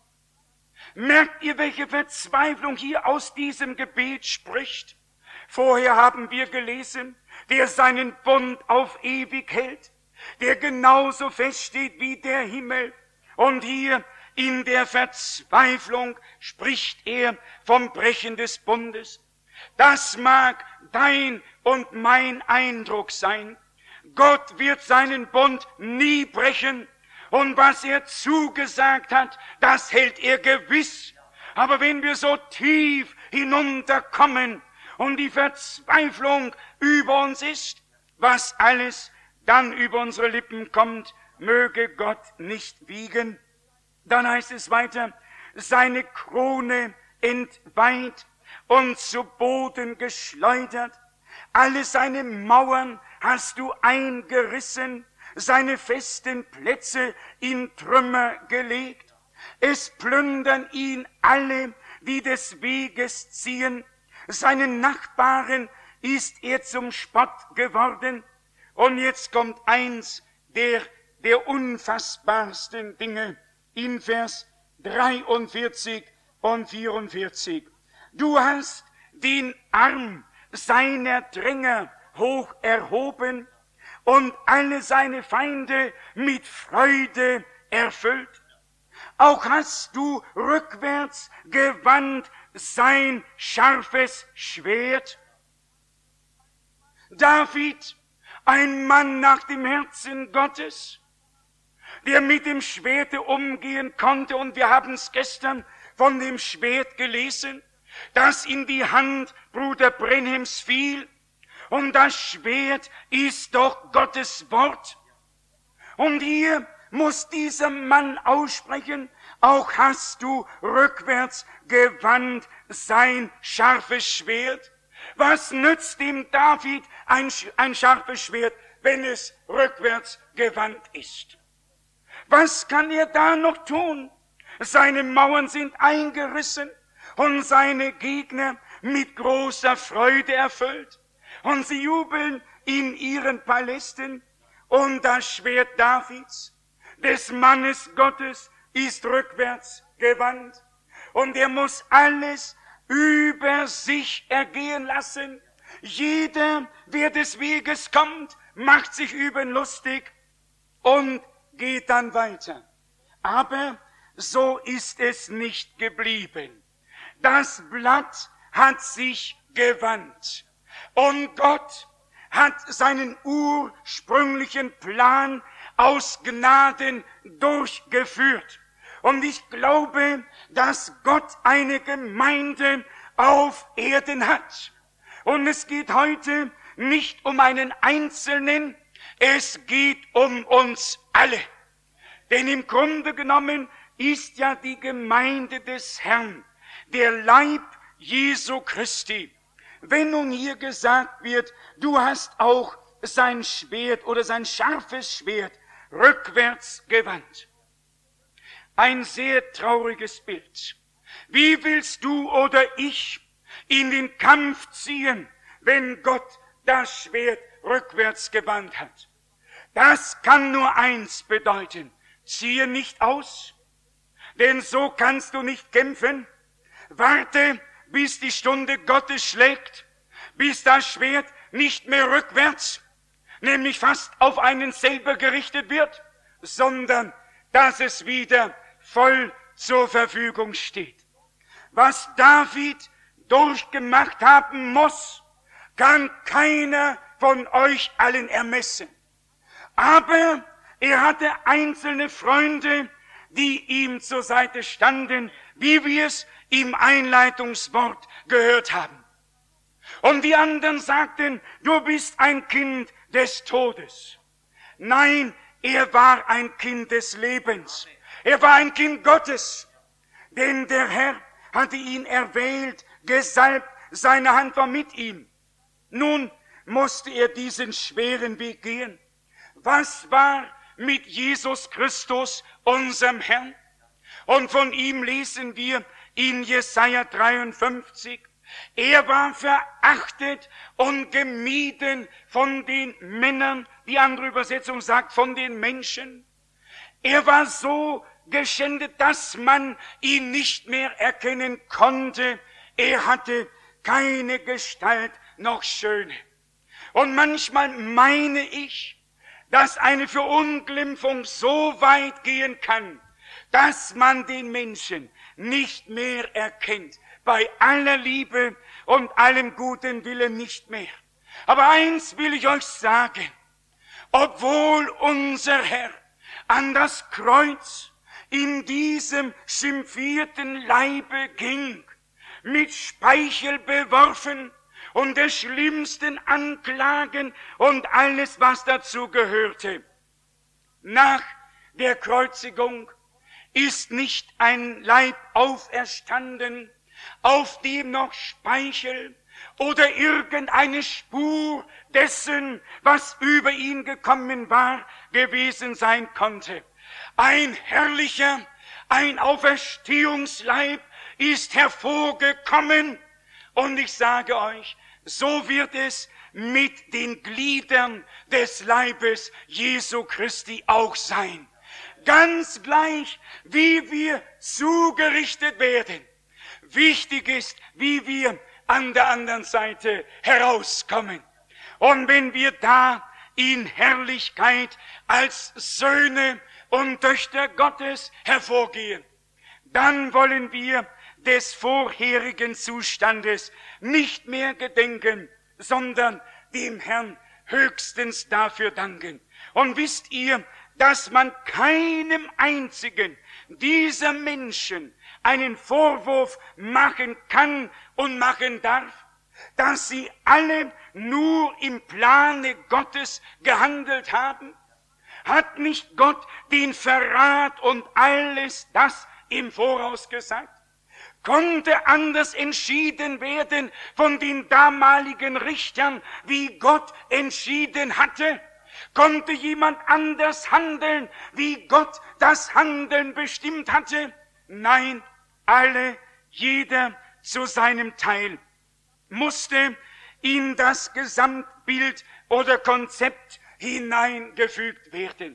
Merkt ihr, welche Verzweiflung hier aus diesem Gebet spricht? Vorher haben wir gelesen, der seinen Bund auf ewig hält, der genauso feststeht wie der Himmel. Und hier in der Verzweiflung spricht er vom Brechen des Bundes. Das mag dein und mein Eindruck sein. Gott wird seinen Bund nie brechen. Und was er zugesagt hat, das hält er gewiss. Aber wenn wir so tief hinunterkommen und die Verzweiflung über uns ist, was alles dann über unsere Lippen kommt, möge Gott nicht wiegen. Dann heißt es weiter, seine Krone entweiht und zu Boden geschleudert. Alle seine Mauern hast du eingerissen, seine festen Plätze in Trümmer gelegt. Es plündern ihn alle, die des Weges ziehen. Seinen Nachbarn ist er zum Spott geworden. Und jetzt kommt eins der, der unfassbarsten Dinge in Vers dreiundvierzig und vierundvierzig. Du hast den Arm seiner Dränger hoch erhoben und alle seine Feinde mit Freude erfüllt. Auch hast du rückwärts gewandt sein scharfes Schwert. David, ein Mann nach dem Herzen Gottes, der mit dem Schwerte umgehen konnte, und wir haben es gestern von dem Schwert gelesen, das in die Hand Bruder Branhams fiel. Und das Schwert ist doch Gottes Wort. Und hier muss dieser Mann aussprechen, auch hast du rückwärts gewandt sein scharfes Schwert. Was nützt dem David ein, ein scharfes Schwert, wenn es rückwärts gewandt ist? Was kann er da noch tun? Seine Mauern sind eingerissen und seine Gegner mit großer Freude erfüllt. Und sie jubeln in ihren Palästen. Und das Schwert Davids, des Mannes Gottes, ist rückwärts gewandt. Und er muss alles über sich ergehen lassen. Jeder, der des Weges kommt, macht sich über ihn lustig und geht dann weiter. Aber so ist es nicht geblieben. Das Blatt hat sich gewandt. Und Gott hat seinen ursprünglichen Plan aus Gnaden durchgeführt. Und ich glaube, dass Gott eine Gemeinde auf Erden hat. Und es geht heute nicht um einen Einzelnen, es geht um uns alle. Denn im Grunde genommen ist ja die Gemeinde des Herrn, der Leib Jesu Christi. Wenn nun hier gesagt wird, du hast auch sein Schwert oder sein scharfes Schwert rückwärts gewandt. Ein sehr trauriges Bild. Wie willst du oder ich in den Kampf ziehen, wenn Gott das Schwert rückwärts gewandt hat? Das kann nur eins bedeuten: Ziehe nicht aus, denn so kannst du nicht kämpfen. Warte, bis die Stunde Gottes schlägt, bis das Schwert nicht mehr rückwärts, nämlich fast auf einen selber gerichtet wird, sondern dass es wieder voll zur Verfügung steht. Was David durchgemacht haben muss, kann keiner von euch allen ermessen. Aber er hatte einzelne Freunde, die ihm zur Seite standen, wie wir es im Einleitungswort gehört haben. Und die anderen sagten, du bist ein Kind des Todes. Nein, er war ein Kind des Lebens. Er war ein Kind Gottes. Denn der Herr hatte ihn erwählt, gesalbt, seine Hand war mit ihm. Nun musste er diesen schweren Weg gehen. Was war mit Jesus Christus, unserem Herrn? Und von ihm lesen wir in Jesaja dreiundfünfzig, er war verachtet und gemieden von den Männern, die andere Übersetzung sagt, von den Menschen. Er war so geschändet, dass man ihn nicht mehr erkennen konnte. Er hatte keine Gestalt noch Schöne. Und manchmal meine ich, dass eine Verunglimpfung so weit gehen kann, dass man den Menschen nicht mehr erkennt. Bei aller Liebe und allem guten Willen nicht mehr. Aber eins will ich euch sagen, obwohl unser Herr an das Kreuz in diesem schimpfierten Leibe ging, mit Speichel beworfen und der schlimmsten Anklagen und alles, was dazu gehörte. Nach der Kreuzigung ist nicht ein Leib auferstanden, auf dem noch Speichel oder irgendeine Spur dessen, was über ihn gekommen war, gewesen sein konnte. Ein herrlicher, ein Auferstehungsleib ist hervorgekommen. Und ich sage euch, so wird es mit den Gliedern des Leibes Jesu Christi auch sein. Ganz gleich, wie wir zugerichtet werden. Wichtig ist, wie wir an der anderen Seite herauskommen. Und wenn wir da in Herrlichkeit als Söhne und Töchter Gottes hervorgehen, dann wollen wir des vorherigen Zustandes nicht mehr gedenken, sondern dem Herrn höchstens dafür danken. Und wisst ihr, dass man keinem einzigen dieser Menschen einen Vorwurf machen kann und machen darf, dass sie alle nur im Plane Gottes gehandelt haben? Hat nicht Gott den Verrat und alles das im Voraus gesagt? Konnte anders entschieden werden von den damaligen Richtern, wie Gott entschieden hatte? Konnte jemand anders handeln, wie Gott das Handeln bestimmt hatte? Nein, alle, jeder zu seinem Teil, musste in das Gesamtbild oder Konzept hineingefügt werden.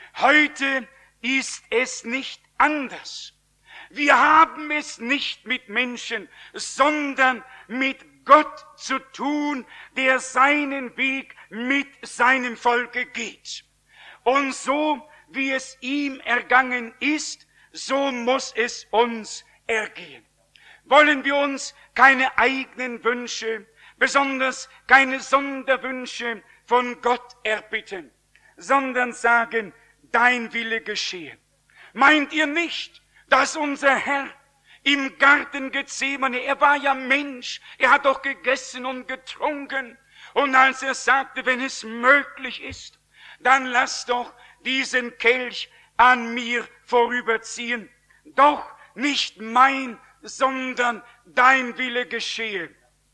Heute ist es nicht anders. Wir haben es nicht mit Menschen, sondern mit Gott zu tun, der seinen Weg mit seinem Volke geht. Und so, wie es ihm ergangen ist, so muss es uns ergehen. Wollen wir uns keine eigenen Wünsche, besonders keine Sonderwünsche von Gott erbitten, sondern sagen, dein Wille geschehe. Meint ihr nicht, dass unser Herr im Garten Gethsemane, er war ja Mensch, er hat doch gegessen und getrunken, und als er sagte, wenn es möglich ist, dann lass doch diesen Kelch an mir vorüberziehen, doch nicht mein, sondern dein Wille geschehe.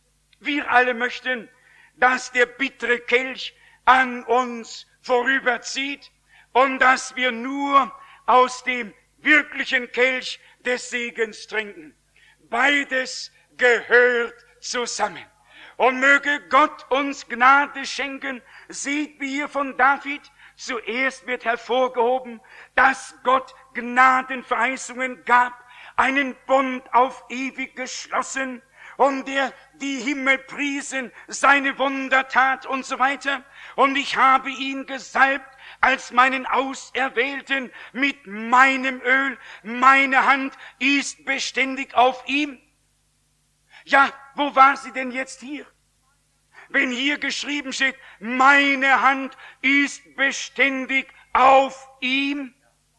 Wir alle möchten, dass der bittere Kelch an uns vorüberzieht und dass wir nur aus dem wirklichen Kelch des Segens trinken. Beides gehört zusammen. Und möge Gott uns Gnade schenken. Seht, wie hier von David zuerst wird hervorgehoben, dass Gott Gnadenverheißungen gab, einen Bund auf ewig geschlossen, und der die Himmel priesen, seine Wundertat und so weiter. Und ich habe ihn gesalbt als meinen Auserwählten mit meinem Öl. Meine Hand ist beständig auf ihm. Ja, wo war sie denn jetzt hier? Wenn hier geschrieben steht, meine Hand ist beständig auf ihm.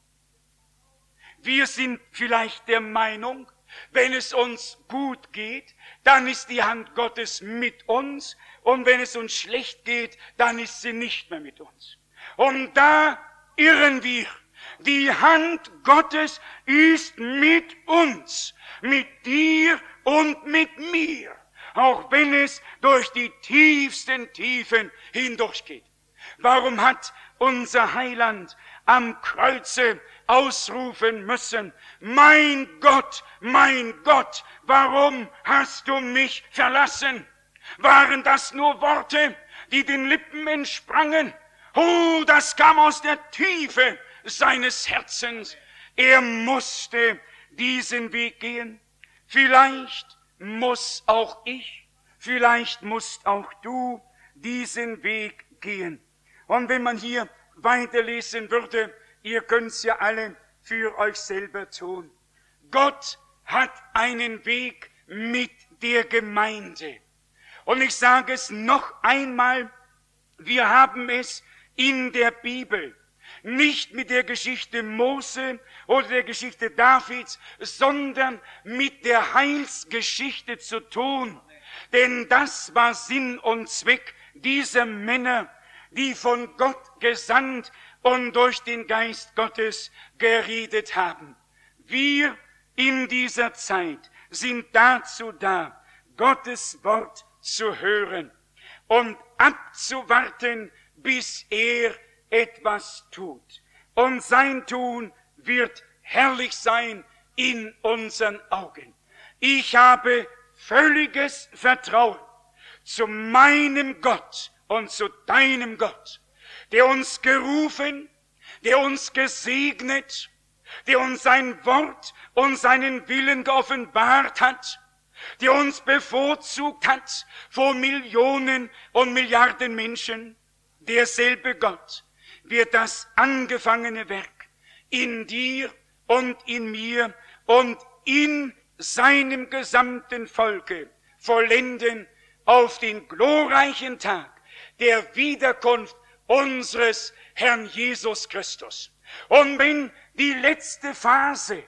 Wir sind vielleicht der Meinung, wenn es uns gut geht, dann ist die Hand Gottes mit uns, und wenn es uns schlecht geht, dann ist sie nicht mehr mit uns. Und da irren wir. Die Hand Gottes ist mit uns, mit dir und mit mir, auch wenn es durch die tiefsten Tiefen hindurchgeht. Warum hat unser Heiland am Kreuze ausrufen müssen, mein Gott, mein Gott, warum hast du mich verlassen? Waren das nur Worte, die den Lippen entsprangen? Oh, das kam aus der Tiefe seines Herzens. Er musste diesen Weg gehen. Vielleicht muss auch ich, vielleicht musst auch du diesen Weg gehen. Und wenn man hier weiterlesen würde, ihr könnt's ja alle für euch selber tun. Gott hat einen Weg mit der Gemeinde. Und ich sage es noch einmal, wir haben es in der Bibel nicht mit der Geschichte Mose oder der Geschichte Davids, sondern mit der Heilsgeschichte zu tun. Denn das war Sinn und Zweck dieser Männer, die von Gott gesandt und durch den Geist Gottes geredet haben. Wir in dieser Zeit sind dazu da, Gottes Wort zu hören und abzuwarten, bis er etwas tut. Und sein Tun wird herrlich sein in unseren Augen. Ich habe völliges Vertrauen zu meinem Gott und zu deinem Gott, der uns gerufen, der uns gesegnet, der uns sein Wort und seinen Willen geoffenbart hat, der uns bevorzugt hat vor Millionen und Milliarden Menschen. Derselbe Gott wird das angefangene Werk in dir und in mir und in seinem gesamten Volke vollenden auf den glorreichen Tag der Wiederkunft unseres Herrn Jesus Christus. Und wenn die letzte Phase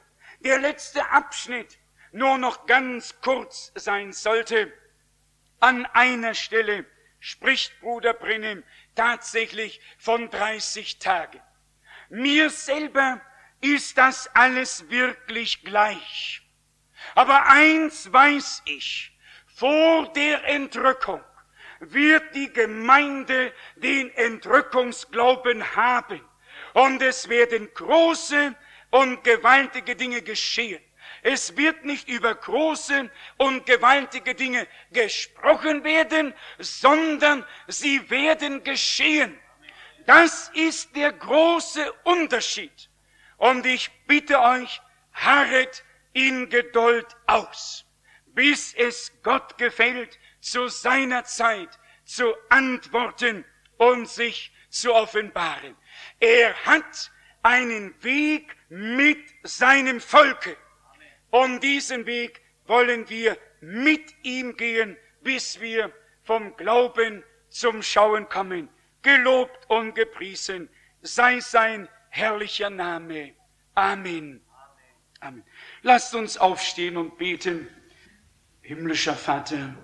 der letzte Abschnitt nur noch ganz kurz sein sollte. An einer Stelle spricht Bruder Branham tatsächlich von dreißig Tagen. Mir selber ist das alles wirklich gleich. Aber eins weiß ich, vor der Entrückung wird die Gemeinde den Entrückungsglauben haben. Und es werden große und gewaltige Dinge geschehen. Es wird nicht über große und gewaltige Dinge gesprochen werden, sondern sie werden geschehen. Das ist der große Unterschied. Und ich bitte euch, harret in Geduld aus, bis es Gott gefällt, zu seiner Zeit zu antworten und sich zu offenbaren. Er hat einen Weg mit seinem Volke. Und diesen Weg wollen wir mit ihm gehen, bis wir vom Glauben zum Schauen kommen. Gelobt und gepriesen sei sein herrlicher Name. Amen. Amen. Lasst uns aufstehen und beten. Himmlischer Vater,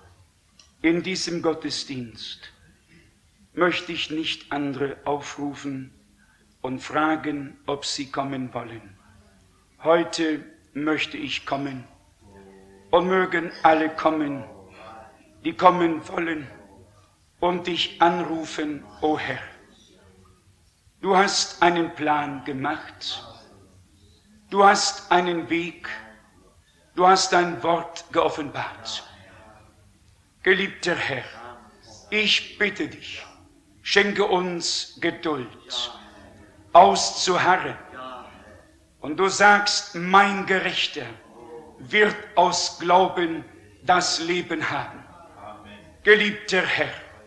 in diesem Gottesdienst möchte ich nicht andere aufrufen und fragen, ob sie kommen wollen. Heute möchte ich kommen und mögen alle kommen, die kommen wollen und dich anrufen, o Herr. Du hast einen Plan gemacht, du hast einen Weg, du hast dein Wort geoffenbart. Geliebter Herr, ich bitte dich, schenke uns Geduld, auszuharren. Und du sagst, mein Gerechter wird aus Glauben das Leben haben. Geliebter Herr,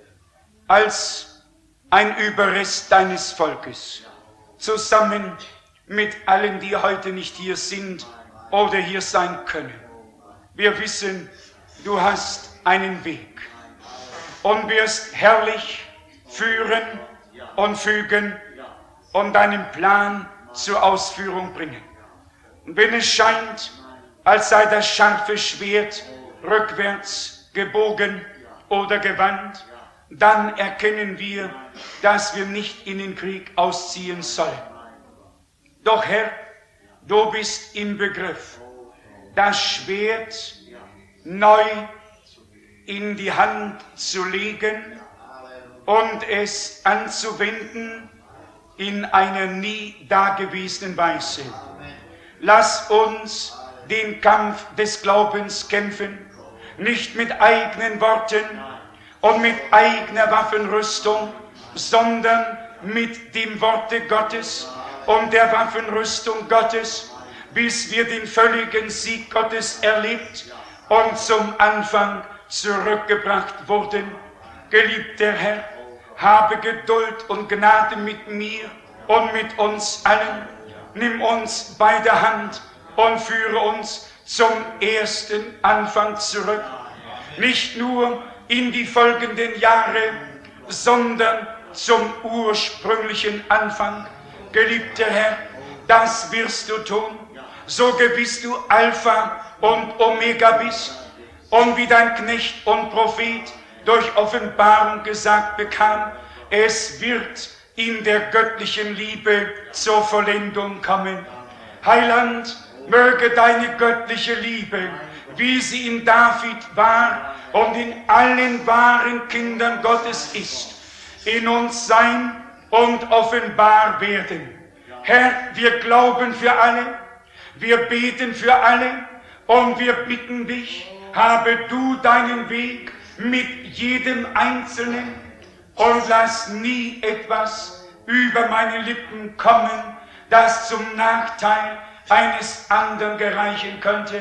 als ein Überrest deines Volkes, zusammen mit allen, die heute nicht hier sind oder hier sein können, wir wissen, du hast einen Weg und wirst herrlich führen und fügen und deinen Plan zur Ausführung bringen. Und wenn es scheint, als sei das scharfe Schwert rückwärts gebogen oder gewandt, dann erkennen wir, dass wir nicht in den Krieg ausziehen sollen. Doch Herr, du bist im Begriff, das Schwert neu in die Hand zu legen und es anzuwenden in einer nie dagewesenen Weise. Lass uns den Kampf des Glaubens kämpfen, nicht mit eigenen Worten und mit eigener Waffenrüstung, sondern mit dem Worte Gottes und der Waffenrüstung Gottes, bis wir den völligen Sieg Gottes erlebt und zum Anfang zurückgebracht wurden. Geliebter Herr, habe Geduld und Gnade mit mir und mit uns allen. Nimm uns bei der Hand und führe uns zum ersten Anfang zurück. Nicht nur in die folgenden Jahre, sondern zum ursprünglichen Anfang. Geliebter Herr, das wirst du tun, so gewiss du Alpha und Omega bist und wie dein Knecht und Prophet durch Offenbarung gesagt bekam, es wird in der göttlichen Liebe zur Vollendung kommen. Heiland, möge deine göttliche Liebe, wie sie in David war und in allen wahren Kindern Gottes ist, in uns sein und offenbar werden. Herr, wir glauben für alle, wir beten für alle und wir bitten dich, habe du deinen Weg mit jedem Einzelnen und lass nie etwas über meine Lippen kommen, das zum Nachteil eines anderen gereichen könnte.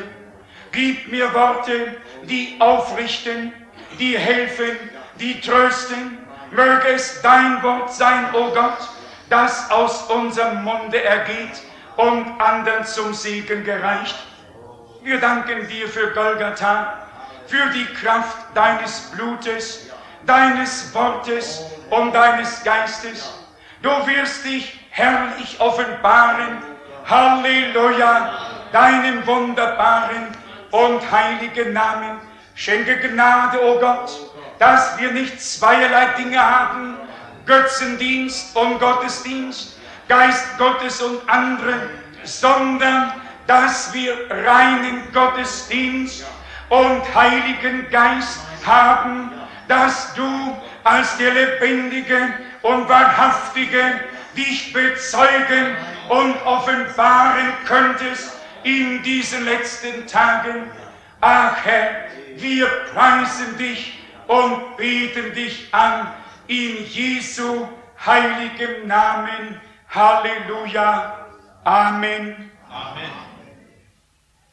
Gib mir Worte, die aufrichten, die helfen, die trösten. Möge es dein Wort sein, o Gott, das aus unserem Munde ergeht und anderen zum Segen gereicht. Wir danken dir für Golgatha, für die Kraft deines Blutes, deines Wortes und deines Geistes. Du wirst dich herrlich offenbaren. Halleluja! deinem wunderbaren und heiligen Namen. Schenke Gnade, o Gott, dass wir nicht zweierlei Dinge haben, Götzendienst und Gottesdienst, Geist Gottes und andere, sondern dass wir reinen Gottesdienst und Heiligen Geist haben, dass du als der Lebendige und Wahrhaftige dich bezeugen und offenbaren könntest in diesen letzten Tagen. Ach Herr, wir preisen dich und beten dich an in Jesu heiligem Namen. Halleluja. Amen. Amen.